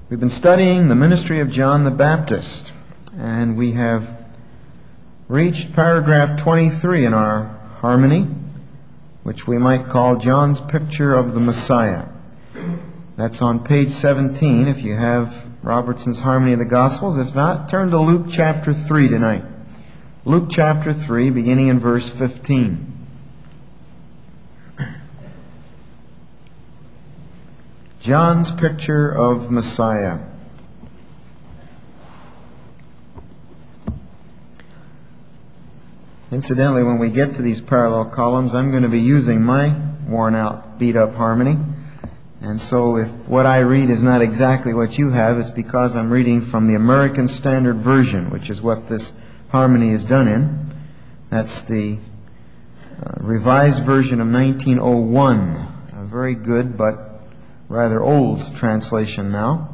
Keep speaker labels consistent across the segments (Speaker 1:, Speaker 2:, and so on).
Speaker 1: We've been studying the ministry of John the Baptist, and we have reached paragraph 23 in our harmony, which we might call John's picture of the Messiah. That's on page 17 if you have Robertson's Harmony of the Gospels. If not, turn to Luke chapter 3 tonight. Luke chapter 3, beginning in verse 15. John's picture of Messiah. Incidentally, when we get to these parallel columns, I'm going to be using my worn-out, beat-up harmony. And so if what I read is not exactly what you have, it's because I'm reading from the American Standard Version, which is what this harmony is done in. That's the revised version of 1901. A very good but rather old translation now.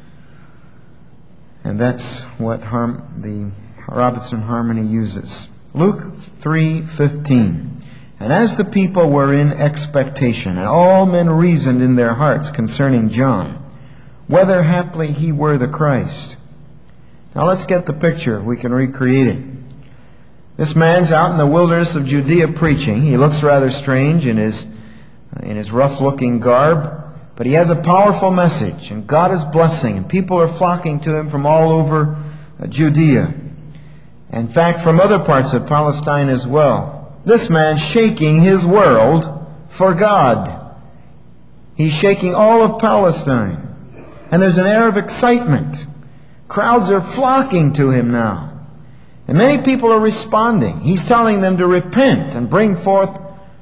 Speaker 1: And that's what the Robertson Harmony uses. Luke 3:15. And as the people were in expectation, and all men reasoned in their hearts concerning John, whether haply he were the Christ. Now let's get the picture. We can recreate it. This man's out in the wilderness of Judea preaching. He looks rather strange in his rough-looking garb. But he has a powerful message, and God is blessing, and people are flocking to him from all over Judea. In fact, from other parts of Palestine as well. This man's shaking his world for God. He's shaking all of Palestine. And there's an air of excitement. Crowds are flocking to him now. And many people are responding. He's telling them to repent and bring forth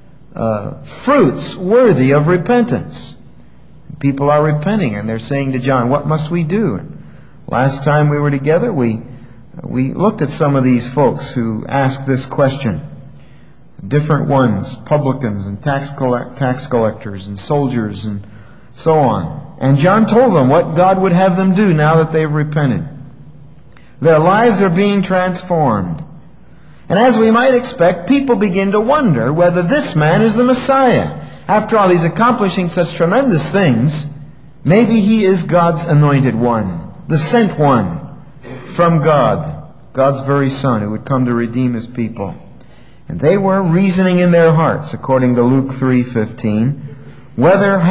Speaker 1: fruits worthy of repentance. People are repenting, and they're saying to John, what must we do? And last time we were together, we looked at some of these folks who asked this question. Different ones, publicans and tax collectors and soldiers and so on. And John told them what God would have them do now that they've repented. Their lives are being transformed. And as we might expect, people begin to wonder whether this man is the Messiah. After all, he's accomplishing such tremendous things. Maybe he is God's anointed one, the sent one from God, God's very Son who would come to redeem his people. And they were reasoning in their hearts, according to Luke 3:15, whether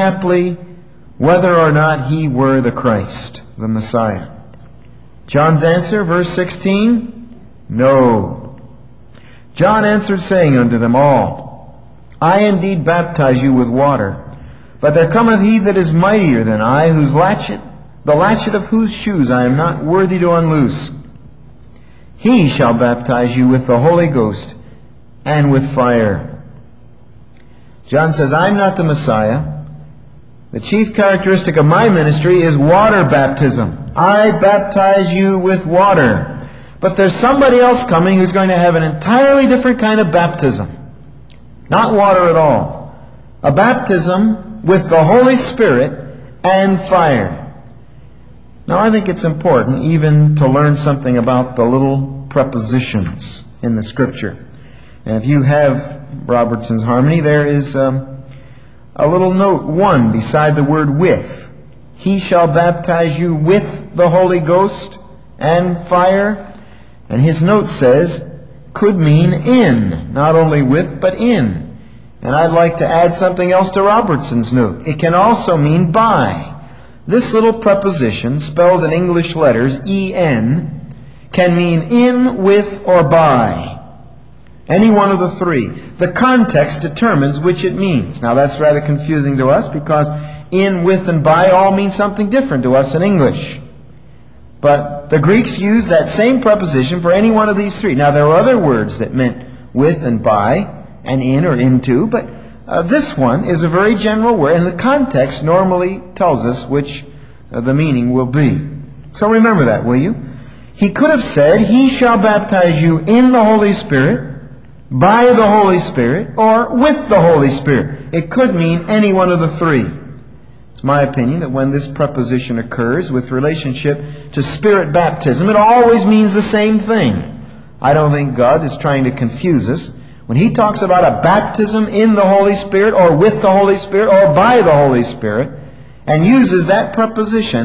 Speaker 1: or not he were the Christ, the Messiah. John's answer, verse 16, no. John answered, saying unto them all, I indeed baptize you with water, but there cometh he that is mightier than I, the latchet of whose shoes I am not worthy to unloose. He shall baptize you with the Holy Ghost and with fire. John says, I'm not the Messiah. The chief characteristic of my ministry is water baptism. I baptize you with water. But there's somebody else coming who's going to have an entirely different kind of baptism. Not water at all. A baptism with the Holy Spirit and fire. Now I think it's important even to learn something about the little prepositions in the Scripture. And if you have Robertson's Harmony, there is a little note 1 beside the word with. He shall baptize you with the Holy Ghost and fire. And his note says, could mean in, not only with, but in. And I'd like to add something else to Robertson's note. It can also mean by. This little preposition, spelled in English letters, en, can mean in, with, or by. Any one of the three. The context determines which it means. Now that's rather confusing to us because in, with, and by all mean something different to us in English. But the Greeks used that same preposition for any one of these three. Now there are other words that meant with and by and in or into, but this one is a very general word, and the context normally tells us which the meaning will be. So remember that, will you? He could have said, he shall baptize you in the Holy Spirit, by the Holy Spirit, or with the Holy Spirit. It could mean any one of the three. It's my opinion that when this preposition occurs with relationship to Spirit baptism, it always means the same thing. I don't think God is trying to confuse us. When He talks about a baptism in the Holy Spirit or with the Holy Spirit or by the Holy Spirit and uses that preposition,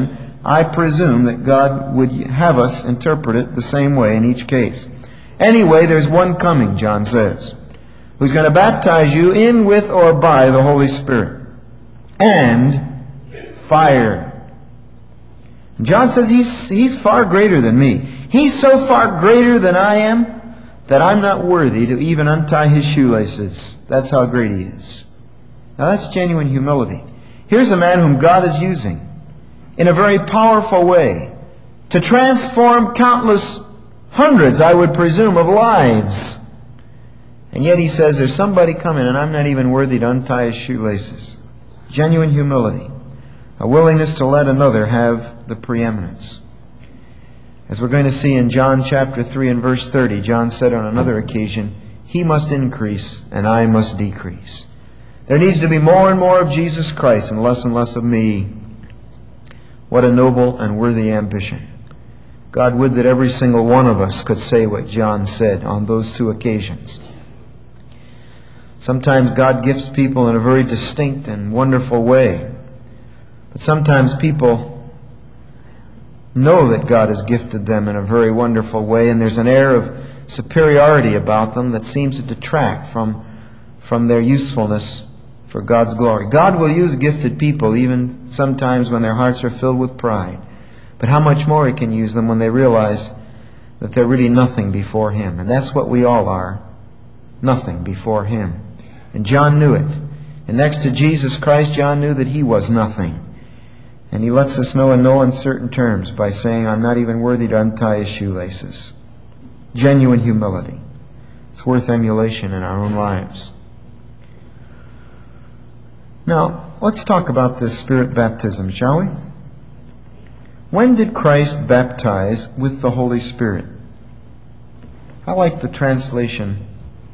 Speaker 1: I presume that God would have us interpret it the same way in each case. Anyway, there's one coming, John says, who's going to baptize you in, with, or by the Holy Spirit and fire. John says he's far greater than me. He's so far greater than I am that I'm not worthy to even untie his shoelaces. That's how great he is. Now that's genuine humility. Here's a man whom God is using in a very powerful way to transform countless, hundreds, I would presume, of lives. And yet he says, there's somebody coming and I'm not even worthy to untie his shoelaces. Genuine humility. A willingness to let another have the preeminence. As we're going to see in John chapter 3 and verse 30, John said on another occasion, he must increase and I must decrease. There needs to be more and more of Jesus Christ and less of me. What a noble and worthy ambition. God would that every single one of us could say what John said on those two occasions. Sometimes God gifts people in a very distinct and wonderful way. But sometimes people know that God has gifted them in a very wonderful way, and there's an air of superiority about them that seems to detract from their usefulness for God's glory. God will use gifted people even sometimes when their hearts are filled with pride. But how much more He can use them when they realize that they're really nothing before Him. And that's what we all are. Nothing before Him. And John knew it. And next to Jesus Christ, John knew that he was nothing. And he lets us know in no uncertain terms by saying, I'm not even worthy to untie his shoelaces. Genuine humility. It's worth emulation in our own lives. Now, let's talk about this Spirit baptism, shall we? When did Christ baptize with the Holy Spirit? I like the translation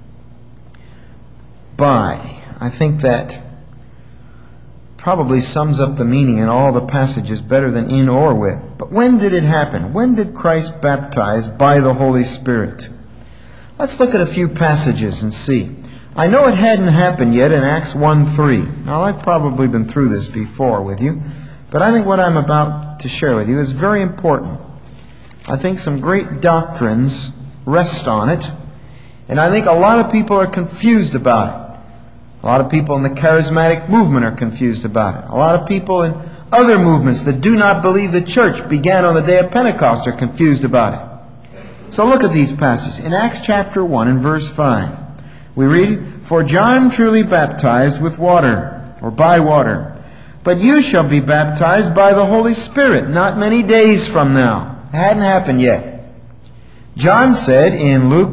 Speaker 1: by. I think that probably sums up the meaning in all the passages better than in or with. But when did it happen? When did Christ baptize by the Holy Spirit? Let's look at a few passages and see. I know it hadn't happened yet in Acts 1:3. Now, I've probably been through this before with you, but I think what I'm about to share with you is very important. I think some great doctrines rest on it, and I think a lot of people are confused about it. A lot of people in the charismatic movement are confused about it. A lot of people in other movements that do not believe the church began on the day of Pentecost are confused about it. So look at these passages. In Acts chapter 1 and verse 5, we read, For John truly baptized with water, or by water, but you shall be baptized by the Holy Spirit not many days from now. It hadn't happened yet. John said in Luke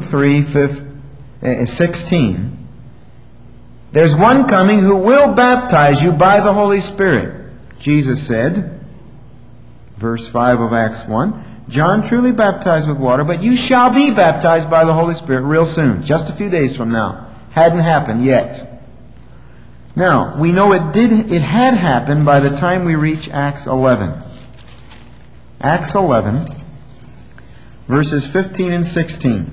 Speaker 1: 3:16, there's one coming who will baptize you by the Holy Spirit. Jesus said, verse 5 of Acts 1, John truly baptized with water, but you shall be baptized by the Holy Spirit real soon, just a few days from now. Hadn't happened yet. Now, we know it had happened by the time we reach Acts 11. Acts 11, verses 15 and 16.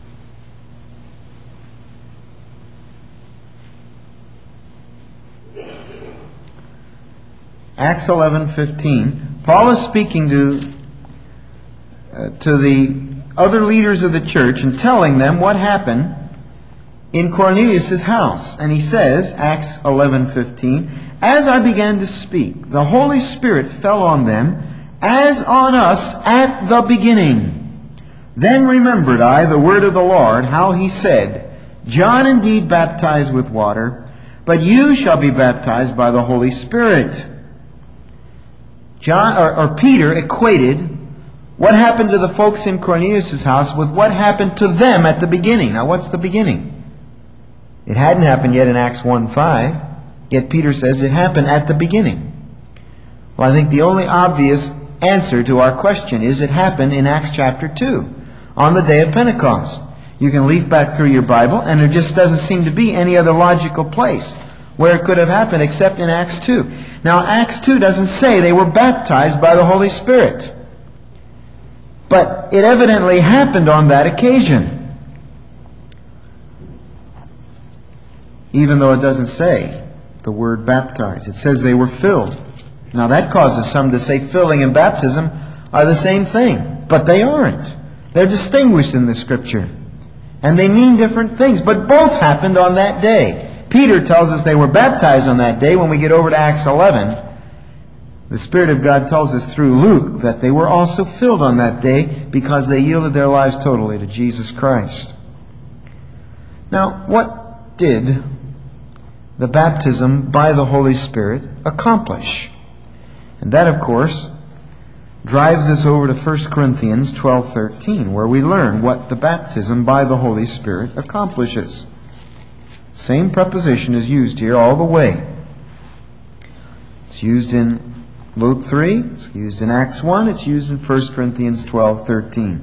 Speaker 1: Acts 11:15. Paul is speaking to the other leaders of the church and telling them what happened in Cornelius' house. And he says, Acts 11:15, As I began to speak, the Holy Spirit fell on them as on us at the beginning. Then remembered I the word of the Lord, how he said, John indeed baptized with water, but you shall be baptized by the Holy Spirit. Peter equated what happened to the folks in Cornelius' house with what happened to them at the beginning. Now, what's the beginning? It hadn't happened yet in Acts 1:5, yet Peter says it happened at the beginning. Well, I think the only obvious answer to our question is it happened in Acts chapter 2, on the day of Pentecost. You can leaf back through your Bible, and there just doesn't seem to be any other logical place where it could have happened except in Acts 2. Now, Acts 2 doesn't say they were baptized by the Holy Spirit. But it evidently happened on that occasion. Even though it doesn't say the word baptized. It says they were filled. Now that causes some to say filling and baptism are the same thing, but they aren't. They're distinguished in the Scripture, and they mean different things, but both happened on that day. Peter tells us they were baptized on that day. When we get over to Acts 11, the Spirit of God tells us through Luke that they were also filled on that day because they yielded their lives totally to Jesus Christ. Now, what did the baptism by the Holy Spirit accomplish? And that, of course, drives us over to 1 Corinthians 12:13, where we learn what the baptism by the Holy Spirit accomplishes. Same preposition is used here all the way. It's used in Luke 3, it's used in Acts 1, it's used in 1 Corinthians 12:13.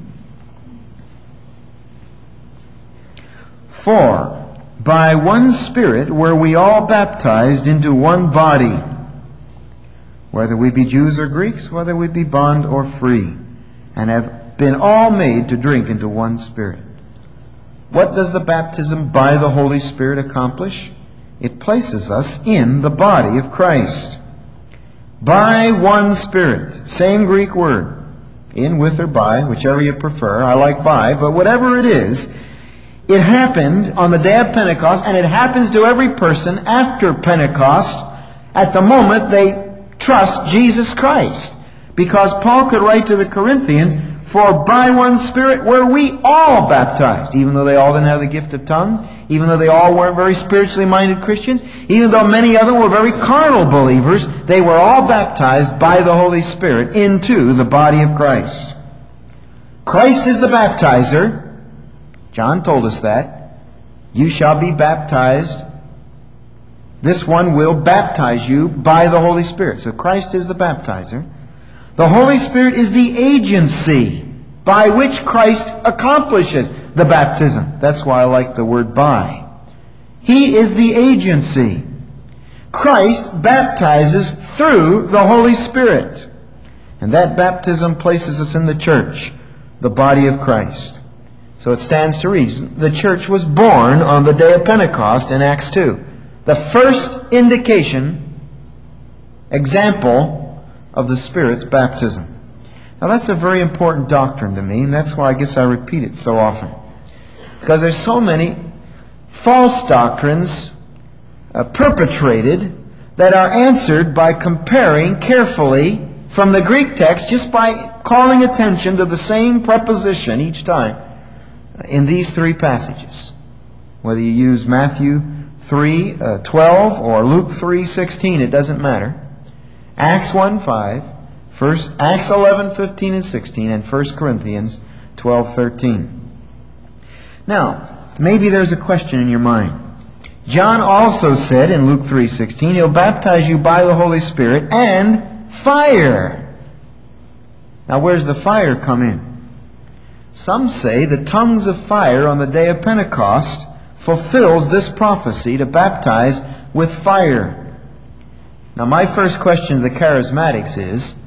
Speaker 1: For by one Spirit were we all baptized into one body, whether we be Jews or Greeks, whether we be bond or free, and have been all made to drink into one Spirit. What does the baptism by the Holy Spirit accomplish? It places us in the body of Christ. By one Spirit. Same Greek word. In, with, or by, whichever you prefer. I like by, but whatever it is, it happened on the day of Pentecost, and it happens to every person after Pentecost at the moment they trust Jesus Christ. Because Paul could write to the Corinthians, for by one Spirit were we all baptized. Even though they all didn't have the gift of tongues, even though they all weren't very spiritually minded Christians, even though many of them were very carnal believers, they were all baptized by the Holy Spirit into the body of Christ. Christ is the baptizer. John told us that. You shall be baptized. This one will baptize you by the Holy Spirit. So Christ is the baptizer. The Holy Spirit is the agency by which Christ accomplishes the baptism. That's why I like the word by. He is the agency. Christ baptizes through the Holy Spirit. And that baptism places us in the church, the body of Christ. So it stands to reason the church was born on the day of Pentecost in Acts 2. The first indication, example, of the Spirit's baptism. Now that's a very important doctrine to me, and that's why I guess I repeat it so often. Because there's so many false doctrines perpetrated that are answered by comparing carefully from the Greek text, just by calling attention to the same preposition each time in these three passages. Whether you use Matthew 3:12 or Luke 3:16, it doesn't matter. Acts 1:5, Acts 11:15 and 16, and 1 Corinthians 12:13. Now, maybe there's a question in your mind. John also said in Luke 3:16, He'll baptize you by the Holy Spirit and fire. Now, where's the fire come in? Some say the tongues of fire on the day of Pentecost fulfills this prophecy to baptize with fire. Now, my first question to the charismatics is,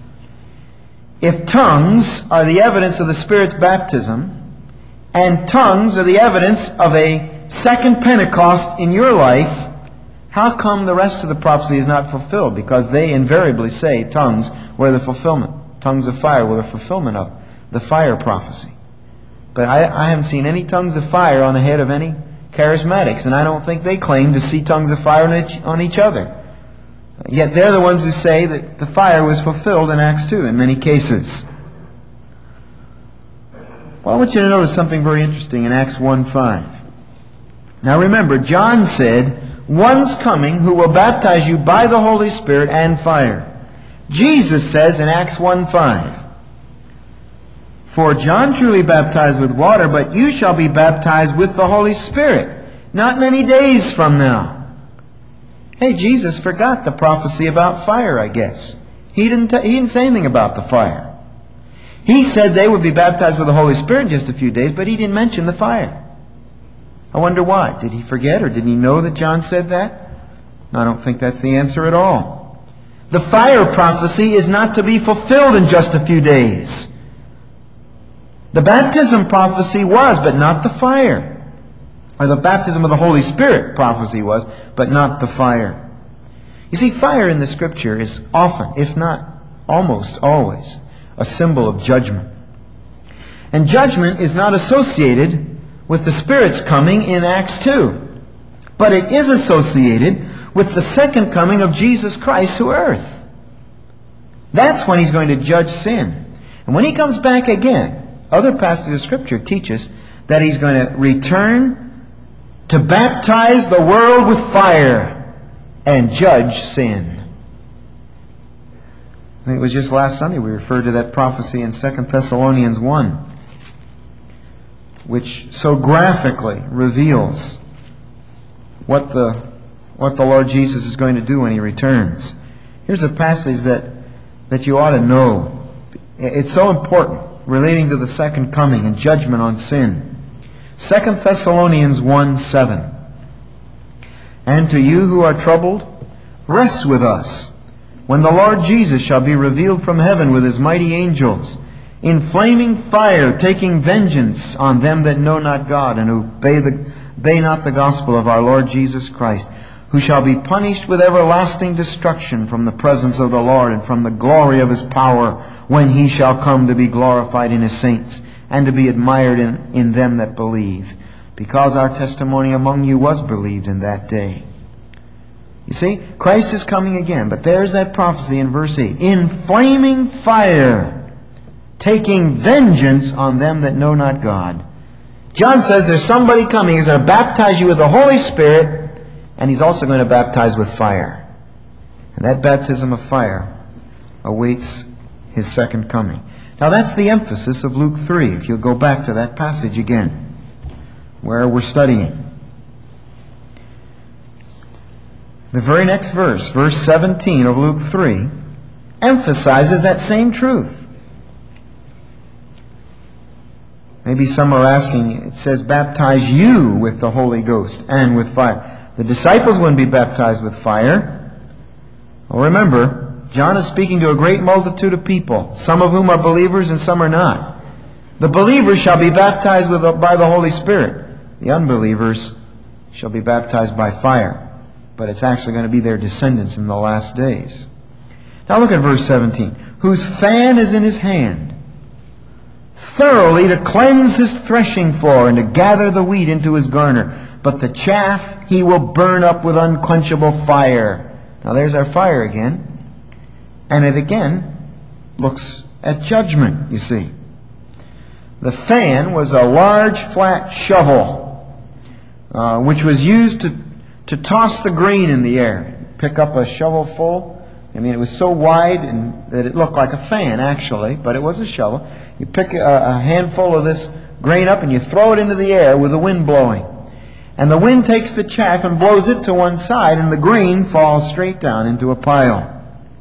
Speaker 1: if tongues are the evidence of the Spirit's baptism, and tongues are the evidence of a second Pentecost in your life, how come the rest of the prophecy is not fulfilled? Because they invariably say tongues were the fulfillment. Tongues of fire were the fulfillment of the fire prophecy. But I haven't seen any tongues of fire on the head of any charismatics, and I don't think they claim to see tongues of fire on each other. Yet they're the ones who say that the fire was fulfilled in Acts 2 in many cases. Well, I want you to notice something very interesting in Acts 1:5. Now remember, John said, one's coming who will baptize you by the Holy Spirit and fire. Jesus says in Acts 1:5, for John truly baptized with water, but you shall be baptized with the Holy Spirit not many days from now. Hey, Jesus forgot the prophecy about fire, I guess. He didn't say anything about the fire. He said they would be baptized with the Holy Spirit in just a few days, but He didn't mention the fire. I wonder why. Did He forget, or didn't He know that John said that? I don't think that's the answer at all. The fire prophecy is not to be fulfilled in just a few days. The baptism prophecy was, but not the fire. Or the baptism of the Holy Spirit prophecy was, but not the fire. You see, fire in the Scripture is often, if not almost always, a symbol of judgment. And judgment is not associated with the Spirit's coming in Acts 2. But it is associated with the second coming of Jesus Christ to earth. That's when He's going to judge sin. And when He comes back again, other passages of Scripture teach us that He's going to return to baptize the world with fire and judge sin. I think it was just last Sunday we referred to that prophecy in 2 Thessalonians 1, which so graphically reveals what the Lord Jesus is going to do when He returns. Here's a passage that you ought to know. It's so important, relating to the second coming and judgment on sin. 2 Thessalonians 1:7. And to you who are troubled, rest with us, when the Lord Jesus shall be revealed from heaven with His mighty angels, in flaming fire, taking vengeance on them that know not God, and who obey not the gospel of our Lord Jesus Christ, who shall be punished with everlasting destruction from the presence of the Lord and from the glory of His power, when He shall come to be glorified in His saints, and to be admired in them that believe, because our testimony among you was believed in that day. You see, Christ is coming again, but there's that prophecy in verse 8. In flaming fire, taking vengeance on them that know not God. John says there's somebody coming. He's going to baptize you with the Holy Spirit, and He's also going to baptize with fire. And that baptism of fire awaits His second coming. Now that's the emphasis of Luke 3, if you'll go back to that passage again, where we're studying. The very next verse, verse 17 of Luke 3, emphasizes that same truth. Maybe some are asking, it says, baptize you with the Holy Ghost and with fire. The disciples wouldn't be baptized with fire. Well, remember, John is speaking to a great multitude of people, some of whom are believers and some are not. The believers shall be baptized by the Holy Spirit. The unbelievers shall be baptized by fire. But it's actually going to be their descendants in the last days. Now look at verse 17. Whose fan is in his hand, thoroughly to cleanse his threshing floor, and to gather the wheat into his garner. But the chaff he will burn up with unquenchable fire. Now there's our fire again. And it again looks at judgment, you see. The fan was a large flat shovel, which was used to toss the grain in the air. Pick up a shovel full. I mean, it was so wide and that it looked like a fan, actually, but it was a shovel. You pick a handful of this grain up and you throw it into the air with the wind blowing. And the wind takes the chaff and blows it to one side, and the grain falls straight down into a pile.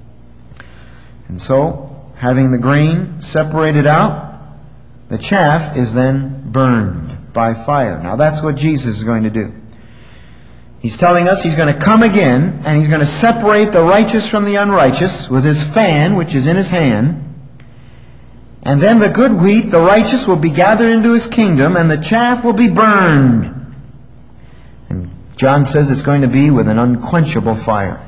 Speaker 1: And so, having the grain separated out, the chaff is then burned by fire. Now that's what Jesus is going to do. He's telling us He's going to come again, and He's going to separate the righteous from the unrighteous with His fan, which is in His hand. And then the good wheat, the righteous, will be gathered into His kingdom, and the chaff will be burned. And John says it's going to be with an unquenchable fire.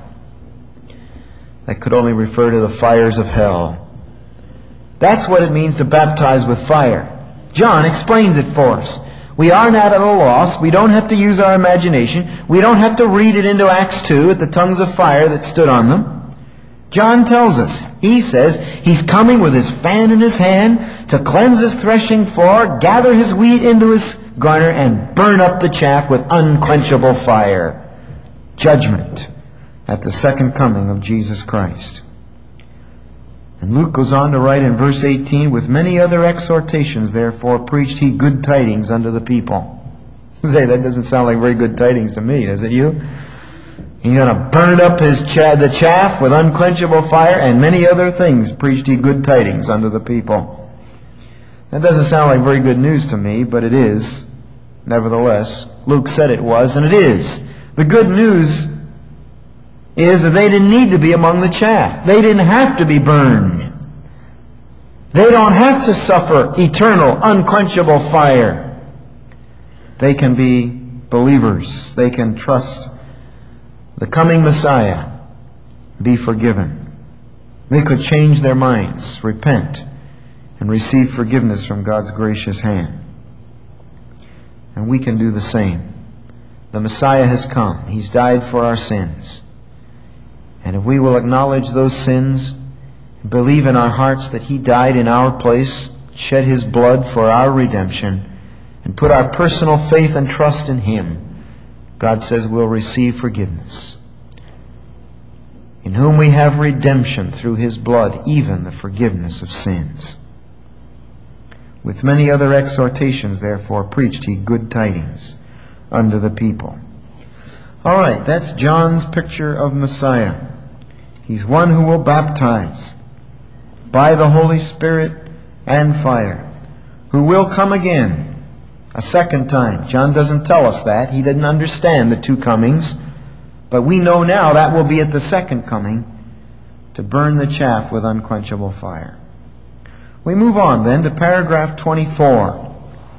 Speaker 1: That could only refer to the fires of hell. That's what it means to baptize with fire. John explains it for us. We are not at a loss. We don't have to use our imagination. We don't have to read it into Acts 2 at the tongues of fire that stood on them. John tells us. He says He's coming with His fan in His hand to cleanse His threshing floor, gather His wheat into His garner, and burn up the chaff with unquenchable fire. Judgment at the second coming of Jesus Christ. And Luke goes on to write in verse 18, with many other exhortations, therefore, preached he good tidings unto the people. Say, that doesn't sound like very good tidings to me, does it you? He's going to burn up the chaff with unquenchable fire, and many other things preached he good tidings unto the people. That doesn't sound like very good news to me, but it is. Nevertheless, Luke said it was, and it is. The good news is that they didn't need to be among the chaff. They didn't have to be burned. They don't have to suffer eternal, unquenchable fire. They can be believers. They can trust the coming Messiah be forgiven. They could change their minds, repent, and receive forgiveness from God's gracious hand. And we can do the same. The Messiah has come. He's died for our sins. And if we will acknowledge those sins, believe in our hearts that He died in our place, shed His blood for our redemption, and put our personal faith and trust in Him, God says we'll receive forgiveness. In whom we have redemption through His blood, even the forgiveness of sins. With many other exhortations, therefore, preached He good tidings unto the people. All right, that's John's picture of Messiah. He's one who will baptize by the Holy Spirit and fire, who will come again a second time. John doesn't tell us that. He didn't understand the two comings. But we know now that will be at the second coming, to burn the chaff with unquenchable fire. We move on then to paragraph 24.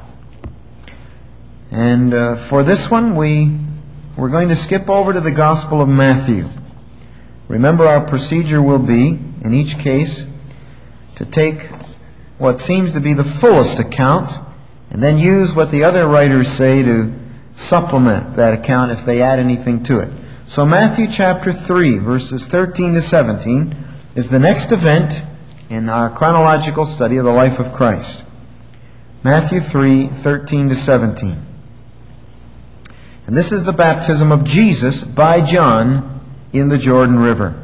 Speaker 1: And for this one, we're going to skip over to the Gospel of Matthew. Remember, our procedure will be, in each case, to take what seems to be the fullest account, and then use what the other writers say to supplement that account if they add anything to it. So Matthew chapter 3, verses 13 to 17, is the next event in our chronological study of the life of Christ. Matthew 3, 13 to 17. And this is the baptism of Jesus by John in the Jordan River.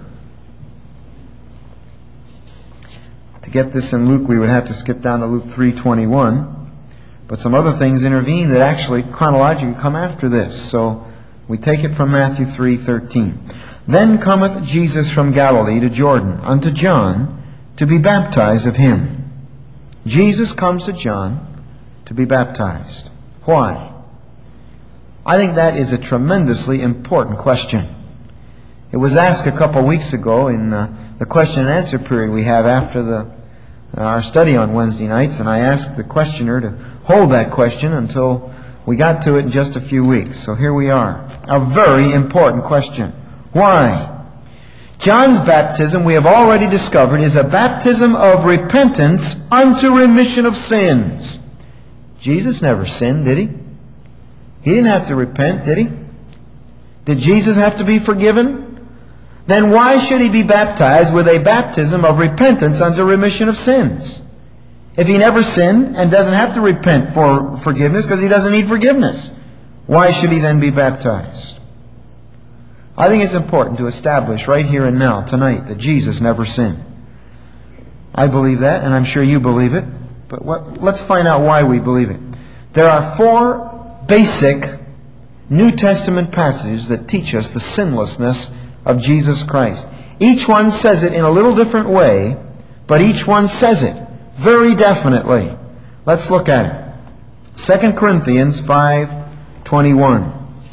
Speaker 1: To get this in Luke, we would have to skip down to Luke 3:21. But some other things intervene that actually chronologically come after this. So we take it from Matthew 3:13. Then cometh Jesus from Galilee to Jordan unto John to be baptized of him. Jesus comes to John to be baptized. Why? I think that is a tremendously important question. It was asked a couple of weeks ago in the question and answer period we have after our study on Wednesday nights, and I asked the questioner to hold that question until we got to it in just a few weeks. So here we are. A very important question. Why? John's baptism, we have already discovered, is a baptism of repentance unto remission of sins. Jesus never sinned, did He? He didn't have to repent, did He? Did Jesus have to be forgiven? Then why should He be baptized with a baptism of repentance unto remission of sins? If He never sinned and doesn't have to repent for forgiveness because He doesn't need forgiveness, why should He then be baptized? I think it's important to establish right here and now, tonight, that Jesus never sinned. I believe that, and I'm sure you believe it. But let's find out why we believe it. There are 4 basic New Testament passages that teach us the sinlessness of Jesus Christ. Each one says it in a little different way, but each one says it very definitely. Let's look at it. 2 Corinthians 5:21.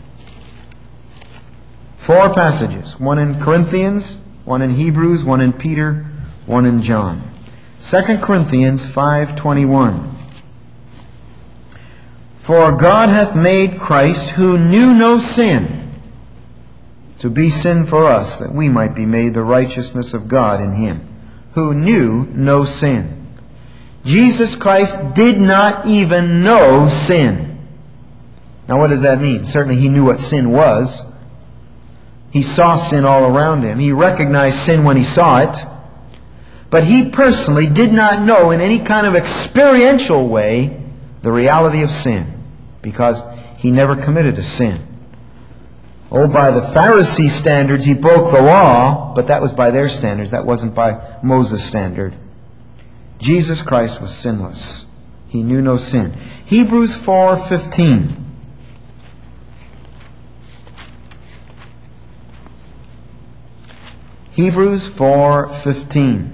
Speaker 1: 4 passages. One in Corinthians, one in Hebrews, one in Peter, one in John. 2 Corinthians 5:21. For God hath made Christ, who knew no sin, to be sin for us, that we might be made the righteousness of God in Him, who knew no sin. Jesus Christ did not even know sin. Now what does that mean? Certainly He knew what sin was. He saw sin all around Him. He recognized sin when He saw it. But He personally did not know in any kind of experiential way the reality of sin, because He never committed a sin. Oh, by the Pharisee standards, He broke the law, but that was by their standards. That wasn't by Moses' standard. Jesus Christ was sinless. He knew no sin. Hebrews 4:15. Hebrews 4:15.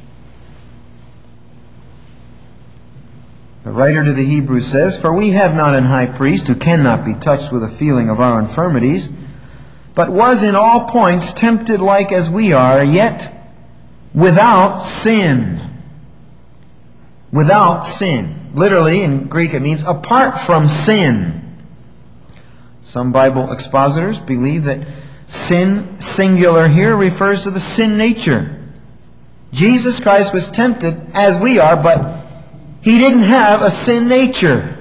Speaker 1: The writer to the Hebrews says, For we have not an high priest who cannot be touched with the feeling of our infirmities, but was in all points tempted like as we are, yet without sin. Without sin. Literally, in Greek, it means apart from sin. Some Bible expositors believe that Sin, singular here, refers to the sin nature. Jesus Christ was tempted as we are, but He didn't have a sin nature.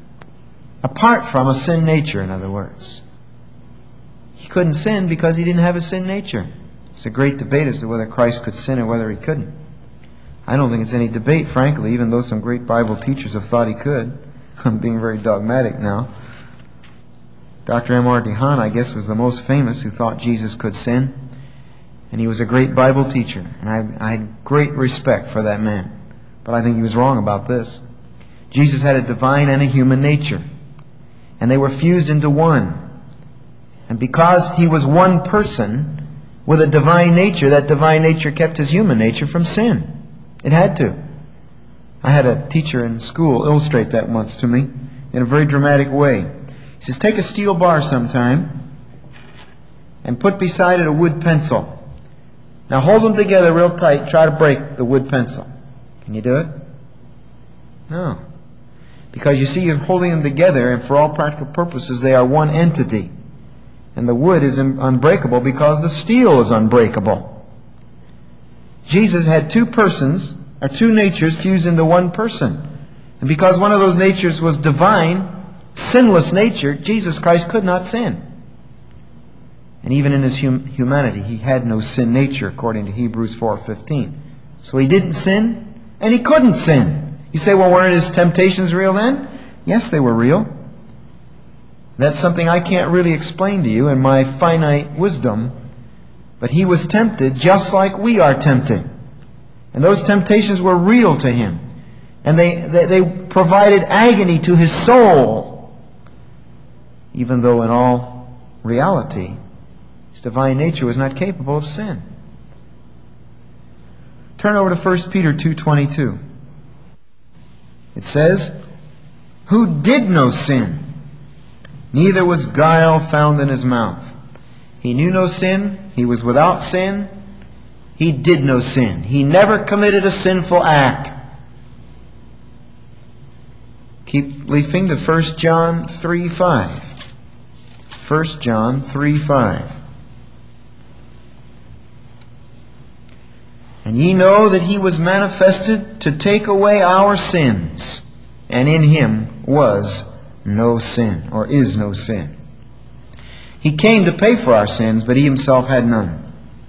Speaker 1: Apart from a sin nature, in other words. He couldn't sin because He didn't have a sin nature. It's a great debate as to whether Christ could sin or whether He couldn't. I don't think it's any debate, frankly, even though some great Bible teachers have thought He could. I'm being very dogmatic now. Dr. M.R. DeHaan, I guess, was the most famous who thought Jesus could sin. And he was a great Bible teacher. And I had great respect for that man. But I think he was wrong about this. Jesus had a divine and a human nature. And they were fused into one. And because He was one person with a divine nature, that divine nature kept His human nature from sin. It had to. I had a teacher in school illustrate that once to me in a very dramatic way. He says, take a steel bar sometime and put beside it a wood pencil. Now hold them together real tight. Try to break the wood pencil. Can you do it? No. Because you see, you're holding them together, and for all practical purposes, they are one entity. And the wood is unbreakable because the steel is unbreakable. Jesus had two persons, or two natures, fused into one person. And because one of those natures was divine, sinless nature, Jesus Christ could not sin. And even in His humanity, He had no sin nature, according to Hebrews 4:15. So He didn't sin, and He couldn't sin. You say, well, weren't His temptations real then? Yes, they were real. That's something I can't really explain to you in my finite wisdom. But He was tempted just like we are tempted. And those temptations were real to Him. And they provided agony to His soul. Even though in all reality, His divine nature was not capable of sin. Turn over to 1 Peter 2:22. It says, who did no sin, neither was guile found in His mouth. He knew no sin, He was without sin, He did no sin. He never committed a sinful act. Keep leafing to 1 John 3:5. 1 John 3:5. And ye know that He was manifested to take away our sins, and in Him was no sin, or is no sin. He came to pay for our sins, but He Himself had none.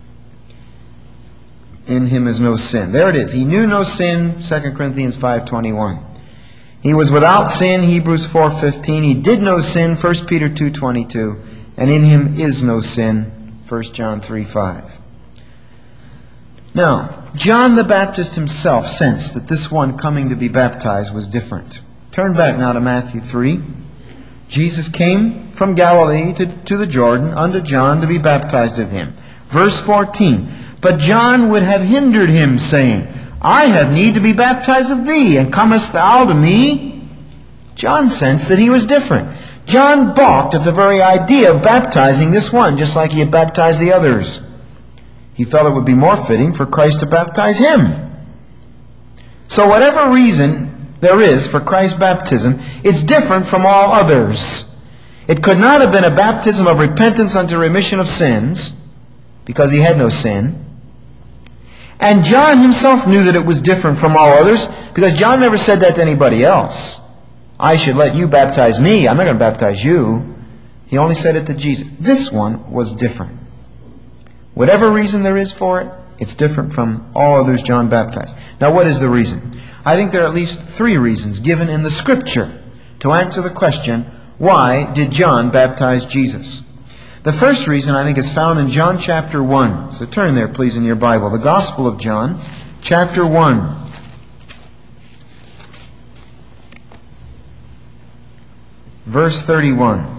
Speaker 1: In Him is no sin. There it is. He knew no sin, 2 Corinthians 5:21. He was without sin, Hebrews 4:15. He did no sin, 1 Peter 2:22. And in Him is no sin, 1 John 3:5. Now, John the Baptist himself sensed that this one coming to be baptized was different. Turn back now to Matthew 3. Jesus came from Galilee to the Jordan unto John to be baptized of Him. Verse 14. But John would have hindered Him, saying, I have need to be baptized of Thee, and comest Thou to me? John sensed that he was different. John balked at the very idea of baptizing this one, just like he had baptized the others. He felt it would be more fitting for Christ to baptize him. So whatever reason there is for Christ's baptism, it's different from all others. It could not have been a baptism of repentance unto remission of sins, because He had no sin. And John himself knew that it was different from all others, because John never said that to anybody else. I should let you baptize me. I'm not going to baptize you. He only said it to Jesus. This one was different. Whatever reason there is for it, it's different from all others John baptized. Now, what is the reason? I think there are at least 3 reasons given in the Scripture to answer the question, why did John baptize Jesus? The first reason, I think, is found in John chapter 1. So turn there, please, in your Bible. The Gospel of John, chapter 1. Verse 31.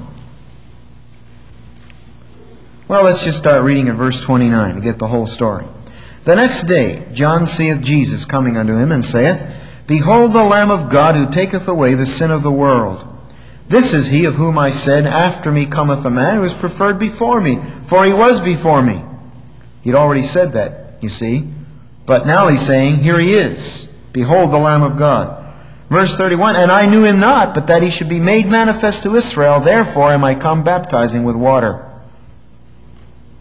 Speaker 1: Well, let's just start reading at verse 29 to get the whole story. The next day John seeth Jesus coming unto him, and saith, Behold the Lamb of God, who taketh away the sin of the world. This is he of whom I said, After me cometh a man who is preferred before me, for he was before me. He'd already said that, you see. But now he's saying, Here he is. Behold the Lamb of God. Verse 31, And I knew him not, but that he should be made manifest to Israel. Therefore am I come baptizing with water.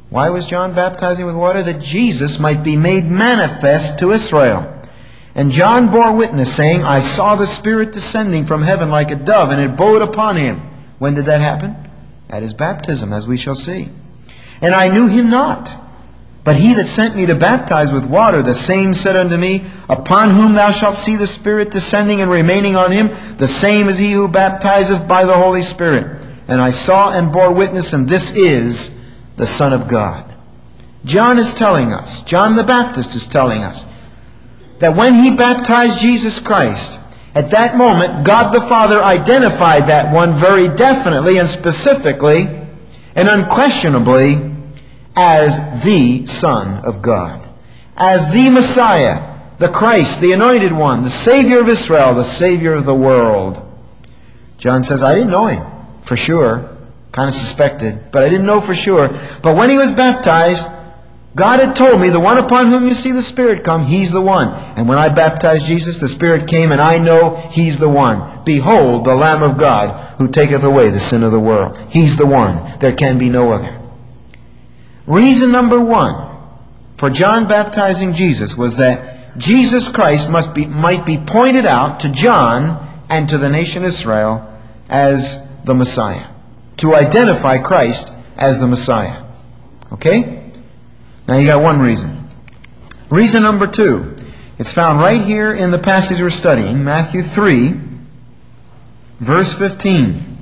Speaker 1: Why was John baptizing with water? That Jesus might be made manifest to Israel. And John bore witness, saying, I saw the Spirit descending from heaven like a dove, and it abode upon him. When did that happen? At his baptism, as we shall see. And I knew him not. But he that sent me to baptize with water, the same said unto me, Upon whom thou shalt see the Spirit descending and remaining on him, the same is he who baptizeth by the Holy Spirit. And I saw and bore witness, and this is the Son of God. John is telling us, John the Baptist is telling us, that when he baptized Jesus Christ, at that moment, God the Father identified that one very definitely and specifically and unquestionably as the Son of God, as the Messiah, the Christ, the Anointed One, the Savior of Israel, the Savior of the world. John says, I didn't know him for sure, kind of suspected, but I didn't know for sure. But when he was baptized, God had told me, the one upon whom you see the Spirit come, he's the one. And when I baptized Jesus, the Spirit came, and I know he's the one. Behold, the Lamb of God, who taketh away the sin of the world. He's the one. There can be no other. Reason number one for John baptizing Jesus was that Jesus Christ might be pointed out to John and to the nation Israel as the Messiah. To identify Christ as the Messiah. Okay? Now you got one reason. Reason number two. It's found right here in the passage we're studying, Matthew 3, verse 15.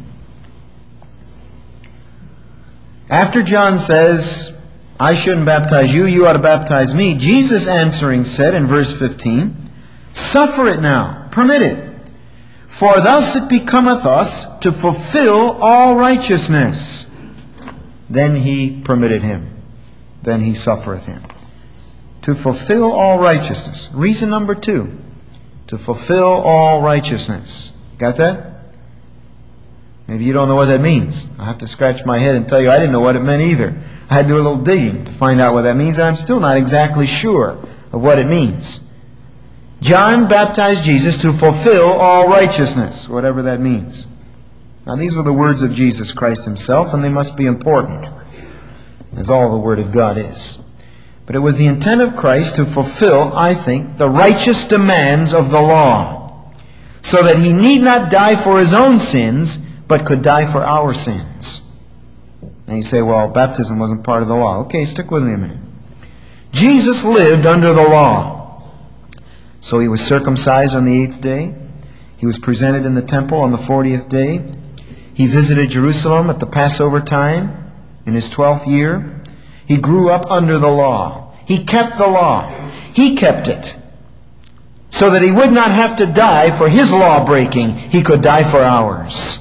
Speaker 1: After John says, I shouldn't baptize you, you ought to baptize me, Jesus answering said in verse 15, Suffer it now, permit it, for thus it becometh us to fulfill all righteousness. Then he permitted him. Then he suffereth him. To fulfill all righteousness. Reason number two. To fulfill all righteousness. Got that? Maybe you don't know what that means. I have to scratch my head and tell you I didn't know what it meant either. I had to do a little digging to find out what that means, and I'm still not exactly sure of what it means. John baptized Jesus to fulfill all righteousness, whatever that means. Now these were the words of Jesus Christ himself, and they must be important, as all the Word of God is. But it was the intent of Christ to fulfill, I think, the righteous demands of the law, so that he need not die for his own sins, but could die for our sins. And you say, well, baptism wasn't part of the law. Okay, stick with me a minute. Jesus lived under the law. So he was circumcised on the 8th day. He was presented in the temple on the 40th day. He visited Jerusalem at the Passover time in his 12th year. He grew up under the law. He kept the law. He kept it. So that he would not have to die for his law breaking. He could die for ours.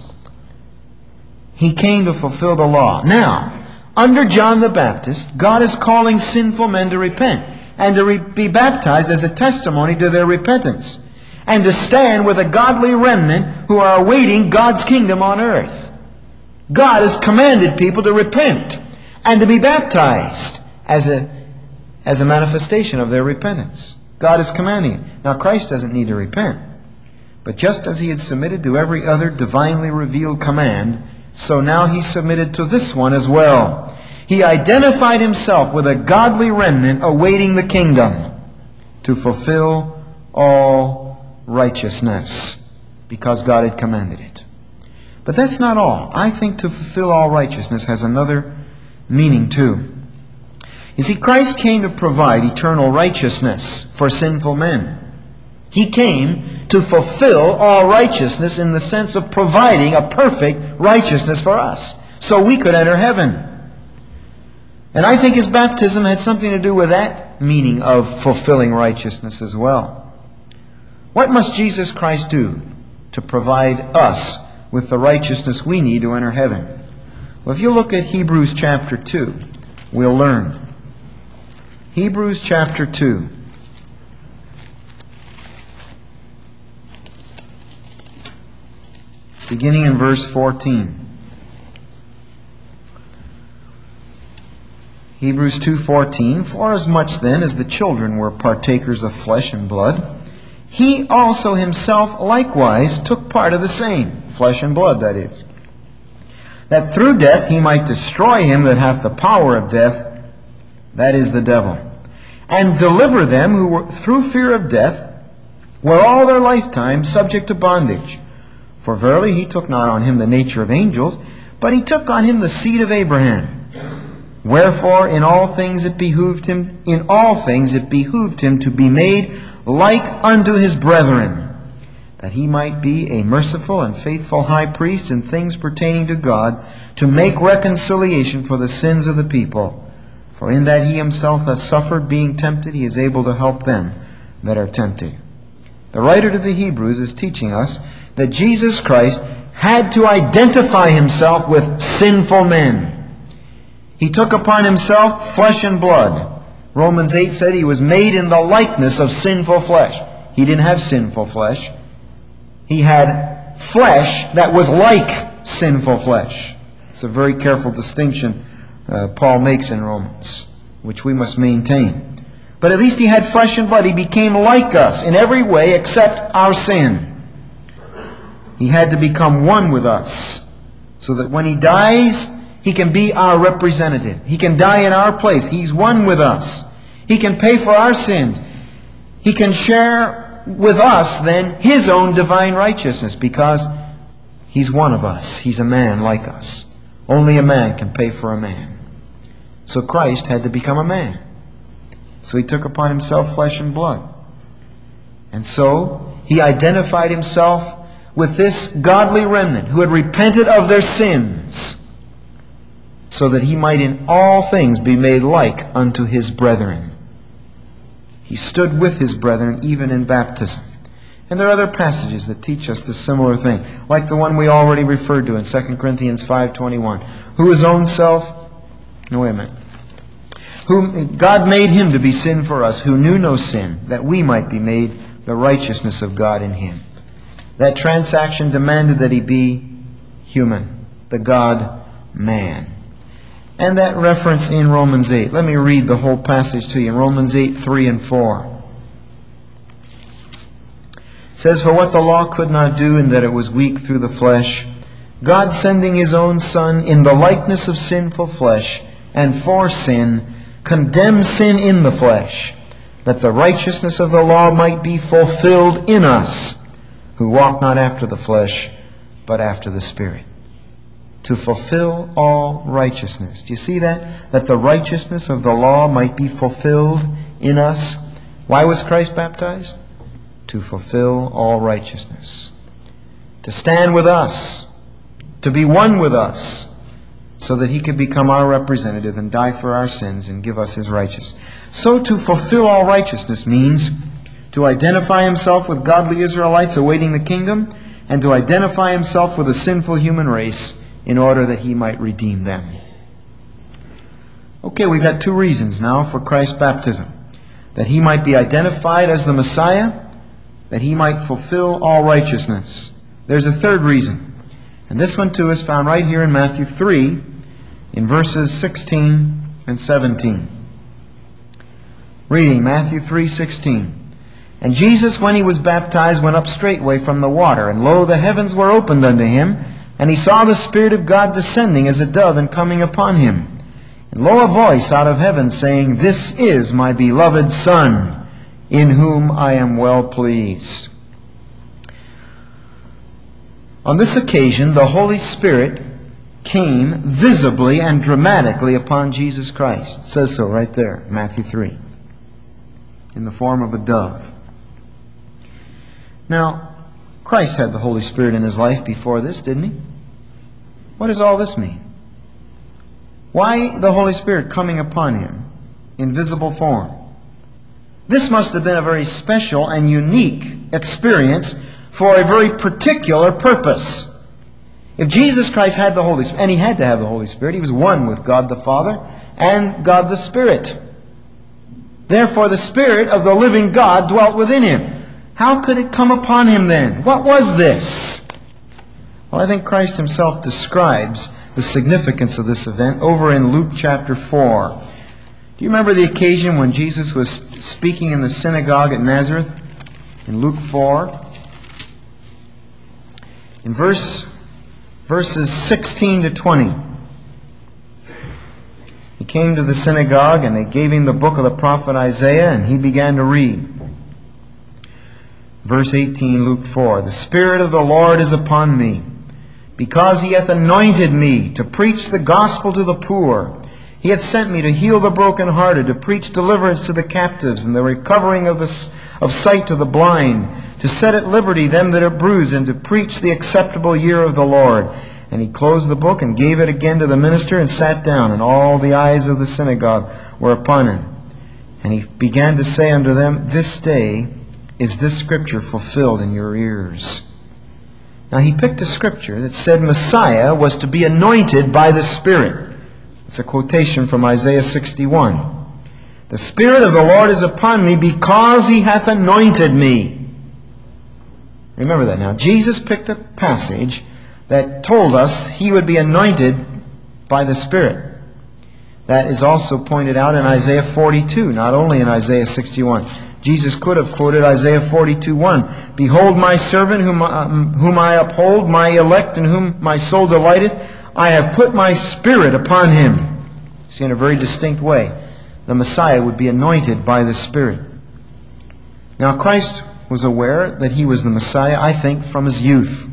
Speaker 1: He came to fulfill the law. Now, under John the Baptist, God is calling sinful men to repent and to be baptized as a testimony to their repentance, and to stand with a godly remnant who are awaiting God's kingdom on earth. God has commanded people to repent and to be baptized as a manifestation of their repentance. God is commanding it. Now, Christ doesn't need to repent. But just as he had submitted to every other divinely revealed command, so now he submitted to this one as well. He identified himself with a godly remnant awaiting the kingdom to fulfill all righteousness, because God had commanded it. But that's not all. I think to fulfill all righteousness has another meaning too. You see, Christ came to provide eternal righteousness for sinful men. He came to fulfill all righteousness in the sense of providing a perfect righteousness for us, so we could enter heaven. And I think his baptism had something to do with that meaning of fulfilling righteousness as well. What must Jesus Christ do to provide us with the righteousness we need to enter heaven? Well, if you look at Hebrews chapter 2, we'll learn. Hebrews chapter 2. Beginning in verse 14. Hebrews 2:14, Forasmuch then as the children were partakers of flesh and blood, he also himself likewise took part of the same, flesh and blood, that is, that through death he might destroy him that hath the power of death, that is the devil, and deliver them who were, through fear of death, were all their lifetime subject to bondage. For verily he took not on him the nature of angels, but he took on him the seed of Abraham. Wherefore in all things it behooved him to be made like unto his brethren, that he might be a merciful and faithful high priest in things pertaining to God, to make reconciliation for the sins of the people. For in that he himself hath suffered being tempted, he is able to help them that are tempted. The writer to the Hebrews is teaching us that Jesus Christ had to identify himself with sinful men. He took upon himself flesh and blood. Romans 8 said he was made in the likeness of sinful flesh. He didn't have sinful flesh. He had flesh that was like sinful flesh. It's a very careful distinction Paul makes in Romans, which we must maintain. But at least he had flesh and blood. He became like us in every way except our sin. He had to become one with us, so that when he dies, he can be our representative. He can die in our place. He's one with us. He can pay for our sins. He can share with us then his own divine righteousness, because he's one of us. He's a man like us. Only a man can pay for a man. So Christ had to become a man. So he took upon himself flesh and blood. And so he identified himself with this godly remnant who had repented of their sins, so that he might in all things be made like unto his brethren. He stood with his brethren even in baptism. And there are other passages that teach us the similar thing, like the one we already referred to in 2 Corinthians 5:21. Who his own self, whom God made him to be sin for us, who knew no sin, that we might be made the righteousness of God in him. That transaction demanded that he be human, the God-man. And that reference in Romans 8. Let me read the whole passage to you. In Romans 8, 3 and 4. It says, For what the law could not do, in that it was weak through the flesh, God sending his own Son in the likeness of sinful flesh, and for sin, condemned sin in the flesh, that the righteousness of the law might be fulfilled in us, who walk not after the flesh, but after the Spirit. To fulfill all righteousness. Do you see that? That the righteousness of the law might be fulfilled in us. Why was Christ baptized? To fulfill all righteousness. To stand with us. To be one with us. So that he could become our representative and die for our sins and give us his righteousness. So to fulfill all righteousness means to identify himself with godly Israelites awaiting the kingdom, and to identify himself with a sinful human race in order that he might redeem them. Okay, we've got two reasons now for Christ's baptism. That he might be identified as the Messiah, that he might fulfill all righteousness. There's a third reason. And this one too is found right here in Matthew 3, in verses 16 and 17. Reading Matthew 3:16. And Jesus, when he was baptized, went up straightway from the water, and lo, the heavens were opened unto him, and he saw the Spirit of God descending as a dove and coming upon him. And lo, a voice out of heaven saying, This is my beloved Son, in whom I am well pleased. On this occasion, the Holy Spirit came visibly and dramatically upon Jesus Christ. It says so right there, Matthew 3, in the form of a dove. Now, Christ had the Holy Spirit in his life before this, didn't he? What does all this mean? Why the Holy Spirit coming upon him in visible form? This must have been a very special and unique experience for a very particular purpose. If Jesus Christ had the Holy Spirit, and he had to have the Holy Spirit, he was one with God the Father and God the Spirit. Therefore, the Spirit of the living God dwelt within him. How could it come upon him then? What was this? Well, I think Christ himself describes the significance of this event over in Luke chapter 4. Do you remember the occasion when Jesus was speaking in the synagogue at Nazareth? In Luke 4. In verses 16 to 20. He came to the synagogue, and they gave him the book of the prophet Isaiah, and he began to read. Verse 18, Luke 4, "The Spirit of the Lord is upon me, because He hath anointed me to preach the gospel to the poor. He hath sent me to heal the brokenhearted, to preach deliverance to the captives, and the recovering of sight to the blind, to set at liberty them that are bruised, and to preach the acceptable year of the Lord." And he closed the book and gave it again to the minister and sat down, and all the eyes of the synagogue were upon him. And he began to say unto them, "This day is this scripture fulfilled in your ears." Now he picked a scripture that said Messiah was to be anointed by the Spirit. It's a quotation from Isaiah 61. "The Spirit of the Lord is upon me, because He hath anointed me." Remember that now. Jesus picked a passage that told us He would be anointed by the Spirit. That is also pointed out in Isaiah 42, not only in Isaiah 61. Jesus could have quoted Isaiah 42:1. "Behold my servant whom I uphold, my elect in whom my soul delighteth. I have put my Spirit upon him." See, in a very distinct way, the Messiah would be anointed by the Spirit. Now, Christ was aware that He was the Messiah, I think, from His youth.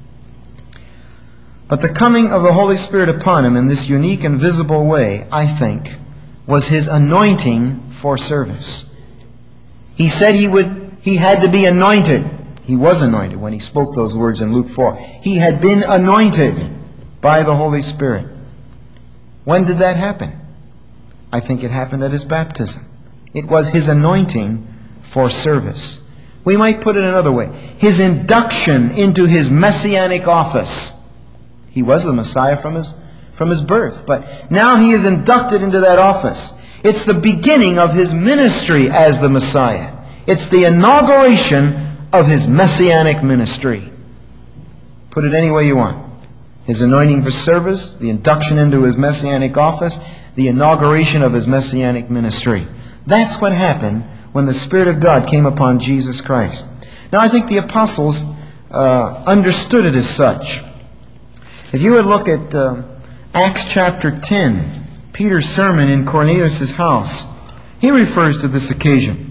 Speaker 1: But the coming of the Holy Spirit upon Him in this unique and visible way, I think, was His anointing for service. He said He had to be anointed. He was anointed when He spoke those words in Luke 4. He had been anointed by the Holy Spirit. When did that happen? I think it happened at His baptism. It was His anointing for service. We might put it another way. His induction into His messianic office. He was the Messiah from his birth, but now He is inducted into that office. It's the beginning of His ministry as the Messiah. It's the inauguration of His messianic ministry. Put it any way you want. His anointing for service, the induction into His messianic office, the inauguration of His messianic ministry. That's what happened when the Spirit of God came upon Jesus Christ. Now, I think the apostles understood it as such. If you would look at Acts chapter 10, Peter's sermon in Cornelius' house, he refers to this occasion.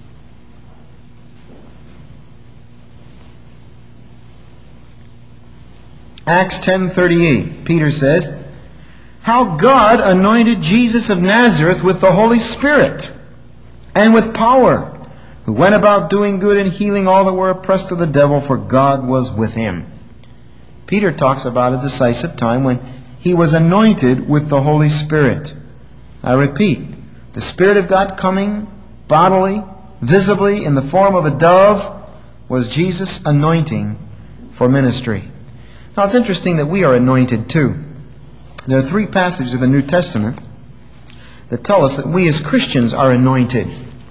Speaker 1: Acts 10:38, Peter says, "How God anointed Jesus of Nazareth with the Holy Spirit and with power, who went about doing good and healing all that were oppressed of the devil, for God was with Him." Peter talks about a decisive time when he was anointed with the Holy Spirit. I repeat, the Spirit of God coming bodily, visibly, in the form of a dove, was Jesus' anointing for ministry. Now, it's interesting that we are anointed too. There are 3 passages of the New Testament that tell us that we as Christians are anointed.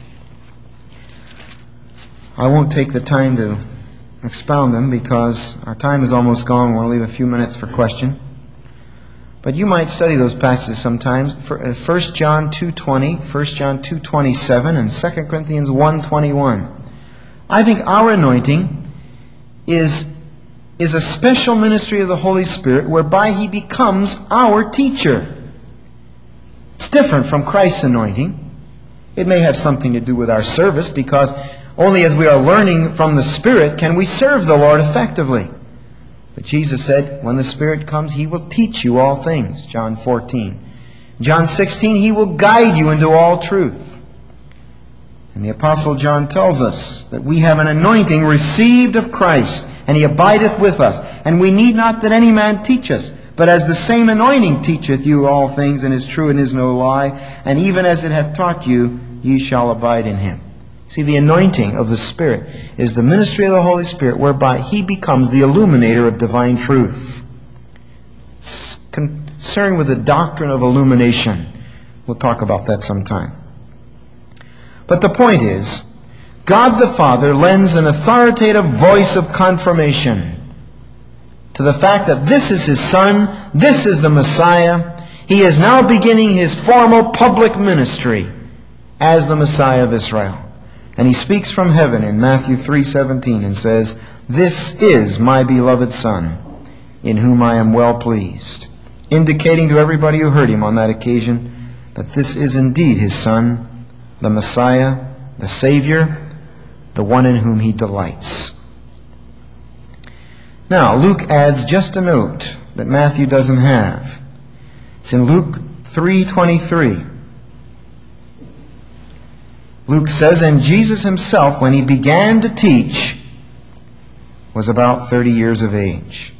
Speaker 1: I won't take the time to expound them because our time is almost gone. We want to leave a few minutes for question. But you might study those passages sometimes. 1 John 2:20, 1 John 2:27, and 2 Corinthians 1:21. I think our anointing is a special ministry of the Holy Spirit whereby He becomes our teacher. It's different from Christ's anointing. It may have something to do with our service, because only as we are learning from the Spirit can we serve the Lord effectively. But Jesus said, when the Spirit comes, He will teach you all things, John 14. John 16, He will guide you into all truth. And the Apostle John tells us that we have an anointing received of Christ, and He abideth with us. And we need not that any man teach us, but as the same anointing teacheth you all things, and is true and is no lie, and even as it hath taught you, ye shall abide in Him. See, the anointing of the Spirit is the ministry of the Holy Spirit, whereby He becomes the illuminator of divine truth. It's concerned with the doctrine of illumination. We'll talk about that sometime. But the point is, God the Father lends an authoritative voice of confirmation to the fact that this is His Son, this is the Messiah. He is now beginning His formal public ministry as the Messiah of Israel. And He speaks from heaven in Matthew 3:17 and says, "This is my beloved Son, in whom I am well pleased," indicating to everybody who heard Him on that occasion that this is indeed his Son, the Messiah, the Savior, the one in whom he delights. Now, Luke adds just a note that Matthew doesn't have. It's in Luke 3:23. Luke says, "And Jesus himself, when he began to teach, was about 30 years of age."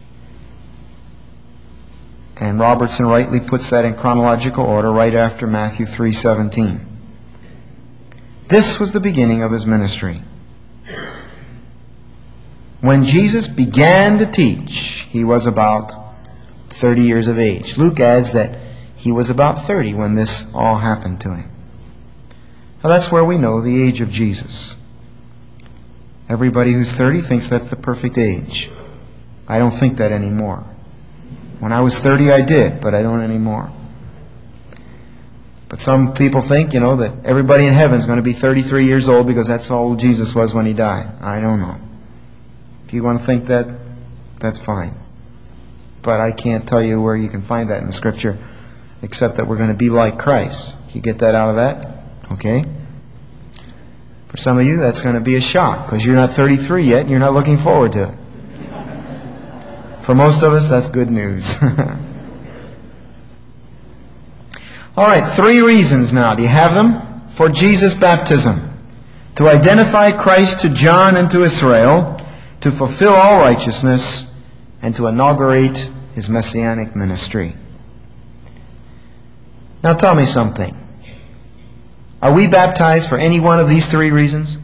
Speaker 1: And Robertson rightly puts that in chronological order right after Matthew 3:17. This was the beginning of his ministry. When Jesus began to teach, he was about 30 years of age. Luke adds that he was about 30 when this all happened to him. Now that's where we know the age of Jesus. Everybody who's 30 thinks that's the perfect age. I don't think that anymore. When I was 30 I did, but I don't anymore. But some people think, that everybody in heaven is going to be 33 years old because that's how old Jesus was when he died. I don't know. If you want to think that, that's fine. But I can't tell you where you can find that in the Scripture, except that we're going to be like Christ. You get that out of that? Okay? For some of you, that's going to be a shock, because you're not 33 yet, and you're not looking forward to it. For most of us, that's good news. All right, 3 reasons now. Do you have them? For Jesus' baptism. To identify Christ to John and to Israel, to fulfill all righteousness, and to inaugurate his messianic ministry. Now tell me something. Are we baptized for any one of these 3 reasons?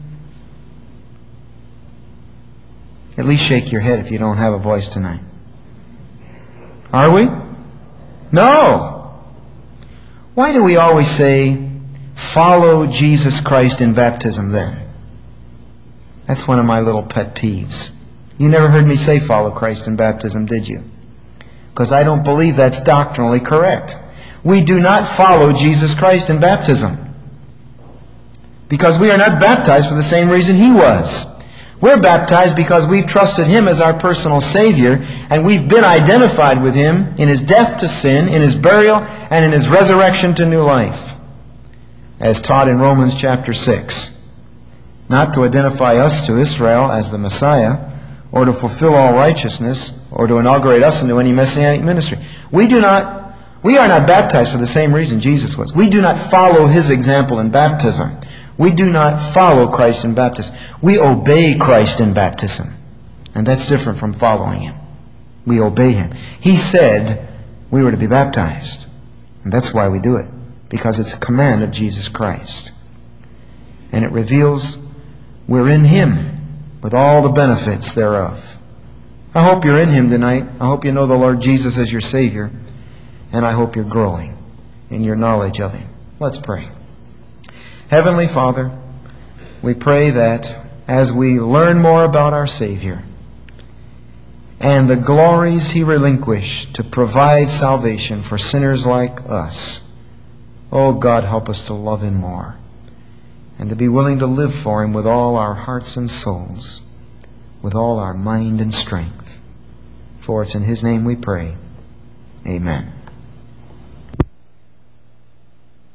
Speaker 1: At least shake your head if you don't have a voice tonight. Are we? No. Why do we always say, follow Jesus Christ in baptism then? That's one of my little pet peeves. You never heard me say follow Christ in baptism, did you? Because I don't believe that's doctrinally correct. We do not follow Jesus Christ in baptism, because we are not baptized for the same reason he was. We're baptized because we've trusted him as our personal Savior, and we've been identified with him in his death to sin, in his burial, and in his resurrection to new life, as taught in Romans chapter 6. Not to identify us to Israel as the Messiah, or to fulfill all righteousness, or to inaugurate us into any messianic ministry. We are not baptized for the same reason Jesus was. We do not follow his example in baptism. We do not follow Christ in baptism. We obey Christ in baptism. And that's different from following him. We obey him. He said we were to be baptized. And that's why we do it. Because it's a command of Jesus Christ. And it reveals we're in him with all the benefits thereof. I hope you're in him tonight. I hope you know the Lord Jesus as your Savior. And I hope you're growing in your knowledge of him. Let's pray. Heavenly Father, we pray that as we learn more about our Savior and the glories he relinquished to provide salvation for sinners like us, oh God, help us to love him more and to be willing to live for him with all our hearts and souls, with all our mind and strength. For it's in his name we pray. Amen.